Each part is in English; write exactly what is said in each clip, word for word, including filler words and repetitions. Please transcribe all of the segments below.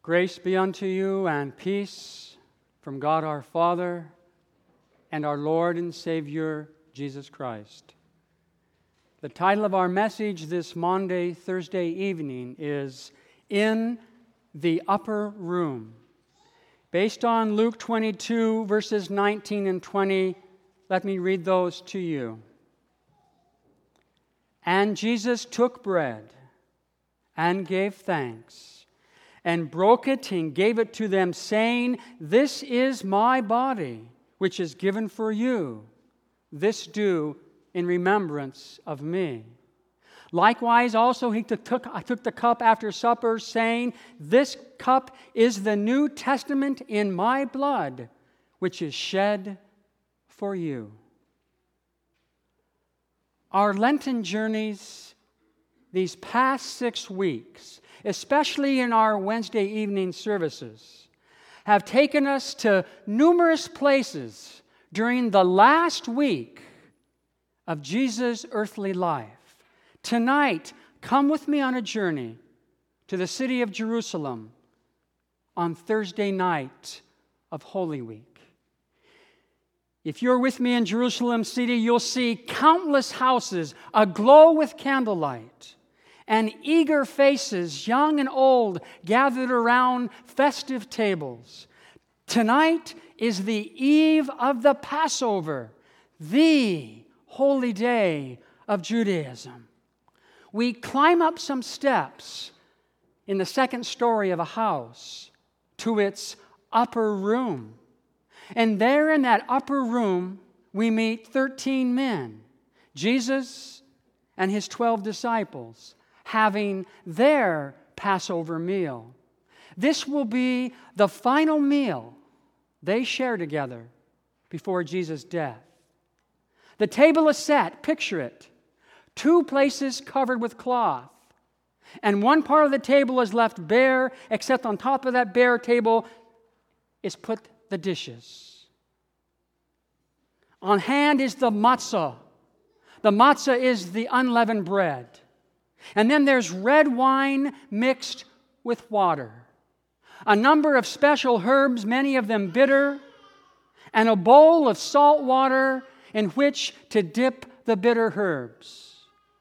Grace be unto you and peace from God our Father and our Lord and Savior, Jesus Christ. The title of our message this Maundy, Thursday evening is In the Upper Room. Based on Luke twenty-two, verses nineteen and twenty, let me read those to you. And Jesus took bread and gave thanks, and broke it and gave it to them, saying, This is my body, which is given for you. This do in remembrance of me. Likewise also he took, I took the cup after supper, saying, This cup is the New Testament in my blood, which is shed for you. Our Lenten journeys these past six weeks, especially in our Wednesday evening services, have taken us to numerous places during the last week of Jesus' earthly life. Tonight, come with me on a journey to the city of Jerusalem on Thursday night of Holy Week. If you're with me in Jerusalem City, you'll see countless houses aglow with candlelight, and eager faces, young and old, gathered around festive tables. Tonight is the eve of the Passover, the holy day of Judaism. We climb up some steps in the second story of a house to its upper room. And there in that upper room, we meet thirteen men, Jesus and his twelve disciples, having their Passover meal. This will be the final meal they share together before Jesus' death. The table is set, picture it, two places covered with cloth, and one part of the table is left bare, except on top of that bare table is put the dishes. On hand is the matzah. The matzah is the unleavened bread. And then there's red wine mixed with water. A number of special herbs, many of them bitter, and a bowl of salt water in which to dip the bitter herbs.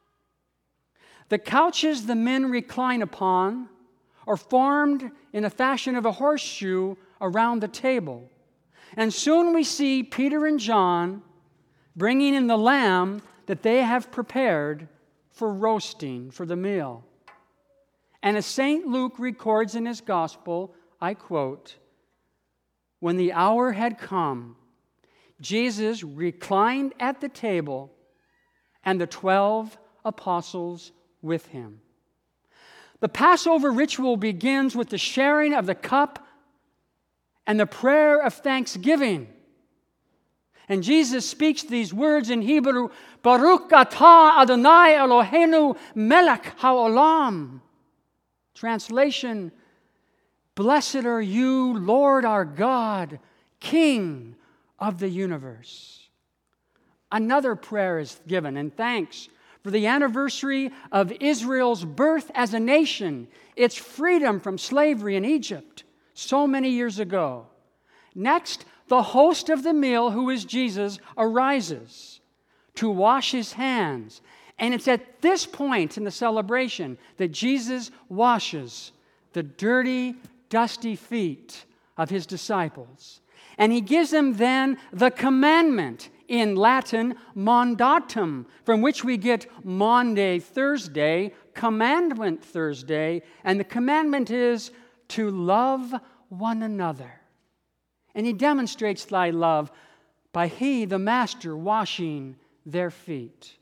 The couches the men recline upon are formed in a fashion of a horseshoe around the table. And soon we see Peter and John bringing in the lamb that they have prepared for roasting for the meal. And as Saint Luke records in his gospel, I quote, When the hour had come, Jesus reclined at the table, and the twelve apostles with him. The Passover ritual begins with the sharing of the cup and the prayer of thanksgiving. And Jesus speaks these words in Hebrew, Baruch atah Adonai Eloheinu melech haolam. Translation, Blessed are you, Lord our God, King of the universe. Another prayer is given in thanks for the anniversary of Israel's birth as a nation, its freedom from slavery in Egypt so many years ago. Next, the host of the meal, who is Jesus, arises to wash his hands. And it's at this point in the celebration that Jesus washes the dirty, dusty feet of his disciples. And he gives them then the commandment, in Latin, mandatum, from which we get Maundy, Thursday, Commandment Thursday. And the commandment is to love one another. And he demonstrates thy love by he, the master, washing their feet.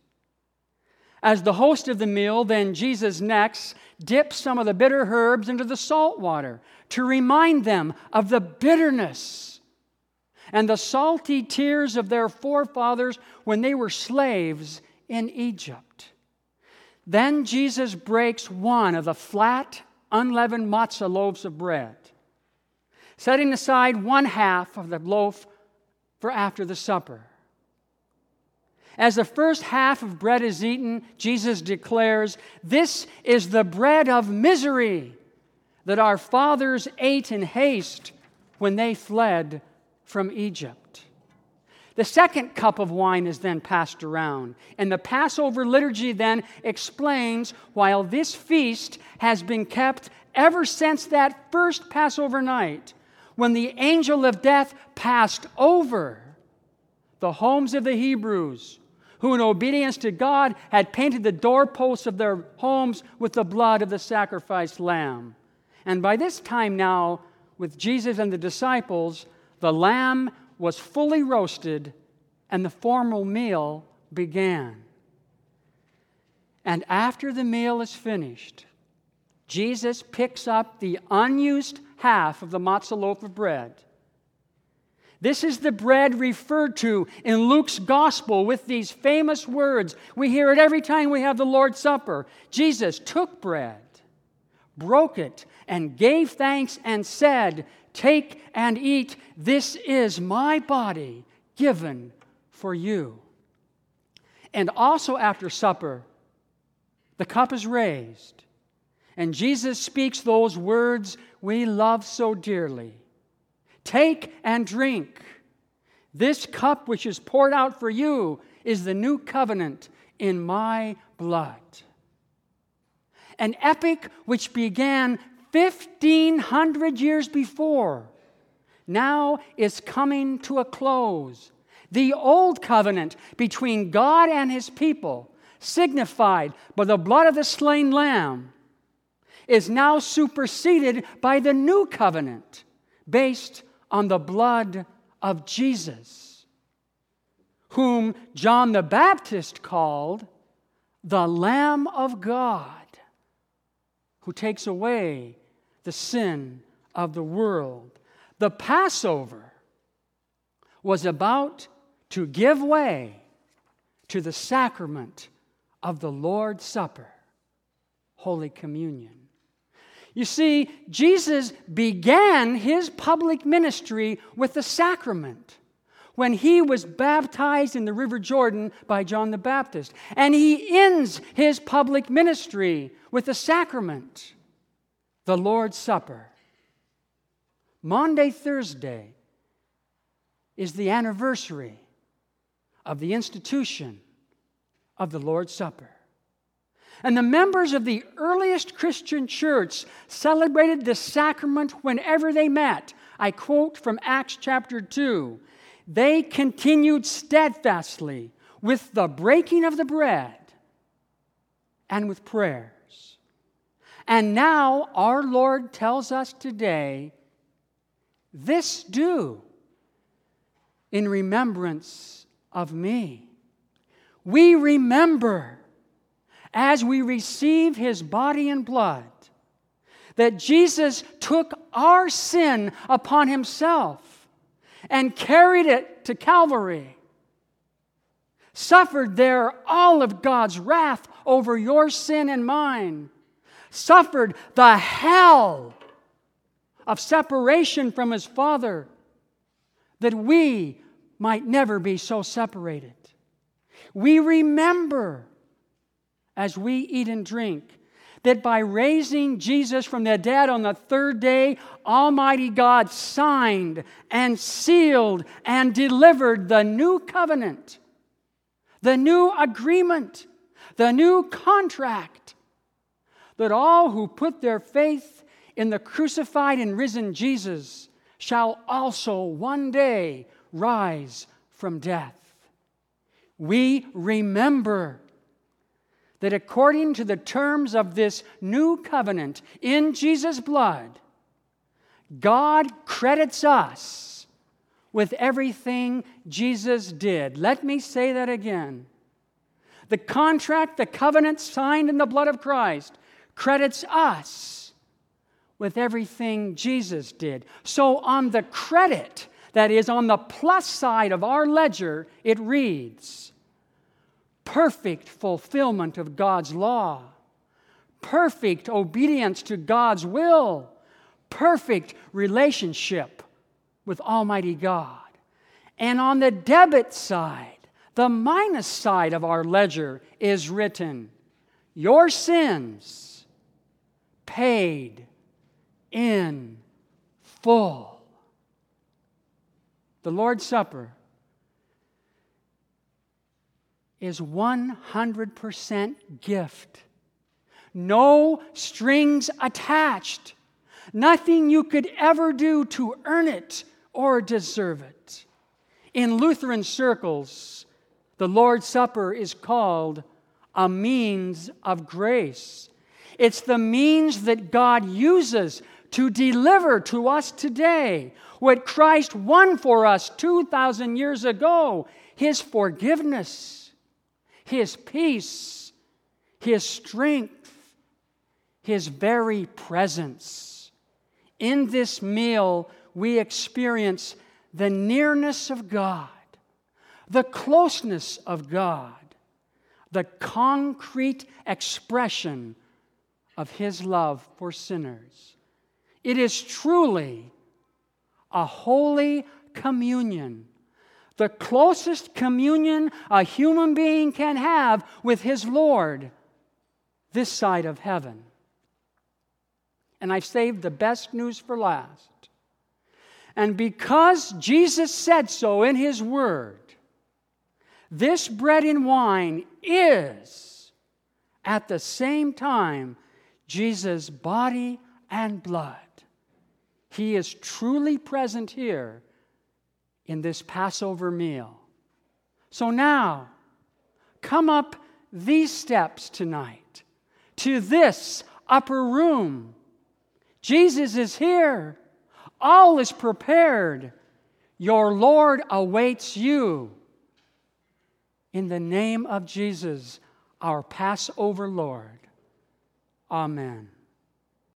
As the host of the meal, then Jesus next dips some of the bitter herbs into the salt water to remind them of the bitterness and the salty tears of their forefathers when they were slaves in Egypt. Then Jesus breaks one of the flat, unleavened matzah loaves of bread, setting aside one half of the loaf for after the supper. As the first half of bread is eaten, Jesus declares, "This is the bread of misery, that our fathers ate in haste when they fled from Egypt. The second cup of wine is then passed around, and the Passover liturgy then explains why this feast has been kept ever since that first Passover night, when the angel of death passed over the homes of the Hebrews, who in obedience to God had painted the doorposts of their homes with the blood of the sacrificed lamb. And by this time now, with Jesus and the disciples, the lamb was fully roasted and the formal meal began. And after the meal is finished, Jesus picks up the unused half of the matzah loaf of bread. This is the bread referred to in Luke's gospel with these famous words. We hear it every time we have the Lord's Supper. Jesus took bread, broke it, and gave thanks and said, "Take and eat. This is my body given for you." And also after supper, the cup is raised, and Jesus speaks those words we love so dearly. "Take and drink. This cup which is poured out for you is the new covenant in my blood." An epic which began fifteen hundred years before now is coming to a close. The old covenant between God and His people, signified by the blood of the slain lamb, is now superseded by the new covenant based on the blood of Jesus, whom John the Baptist called the Lamb of God, who takes away the sin of the world. The Passover was about to give way to the sacrament of the Lord's Supper, Holy Communion. You see, Jesus began His public ministry with the sacrament when He was baptized in the River Jordan by John the Baptist. And He ends His public ministry with the sacrament, the Lord's Supper. Maundy Thursday is the anniversary of the institution of the Lord's Supper. And the members of the earliest Christian church celebrated the sacrament whenever they met. I quote from Acts chapter two. "They continued steadfastly with the breaking of the bread and with prayers." And now our Lord tells us today, "This do in remembrance of me." We remember as we receive His body and blood that Jesus took our sin upon Himself and carried it to Calvary, suffered there all of God's wrath over your sin and mine, suffered the hell of separation from His Father, that we might never be so separated. We remember as we eat and drink that by raising Jesus from the dead on the third day, Almighty God signed and sealed and delivered the new covenant, the new agreement, the new contract, that all who put their faith in the crucified and risen Jesus shall also one day rise from death. We remember that according to the terms of this new covenant in Jesus' blood, God credits us with everything Jesus did. Let me say that again. The contract, the covenant signed in the blood of Christ, credits us with everything Jesus did. So on the credit, that is on the plus side of our ledger, it reads, perfect fulfillment of God's law, perfect obedience to God's will, perfect relationship with Almighty God. And on the debit side, the minus side of our ledger is written, your sins paid, in full. The Lord's Supper is one hundred percent gift. No strings attached. Nothing you could ever do to earn it or deserve it. In Lutheran circles, the Lord's Supper is called a means of grace. It's the means that God uses to deliver to us today what Christ won for us two thousand years ago, His forgiveness, His peace, His strength, His very presence. In this meal, we experience the nearness of God, the closeness of God, the concrete expression of His love for sinners. It is truly a holy communion, the closest communion a human being can have with his Lord this side of heaven. And I've saved the best news for last. And because Jesus said so in His Word, this bread and wine is, at the same time, Jesus' body and blood. He is truly present here in this Passover meal. So now, come up these steps tonight to this upper room. Jesus is here. All is prepared. Your Lord awaits you. In the name of Jesus, our Passover Lord. Amen.